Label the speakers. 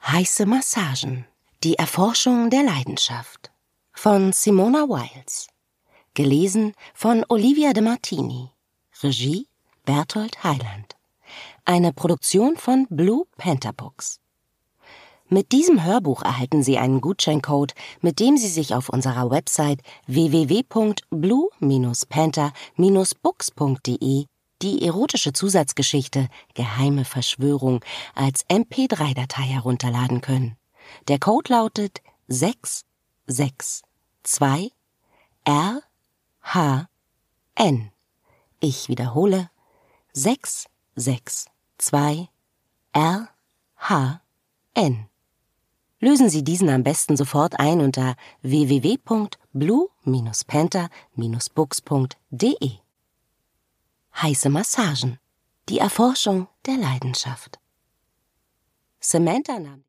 Speaker 1: Heiße Massagen. Die Erforschung der Leidenschaft. Von Simona Wiles. Gelesen von Olivia de Martini. Regie Berthold Heiland. Eine Produktion von Blue Panther Books. Mit diesem Hörbuch erhalten Sie einen Gutscheincode, mit dem Sie sich auf unserer Website www.blue-panther-books.de die erotische Zusatzgeschichte Geheime Verschwörung als MP3-Datei herunterladen können. Der Code lautet 662RHN. Ich wiederhole 662RHN. Lösen Sie diesen am besten sofort ein unter www.blue-panther-books.de. Heiße Massagen. Die Erforschung der Leidenschaft. Samantha nahm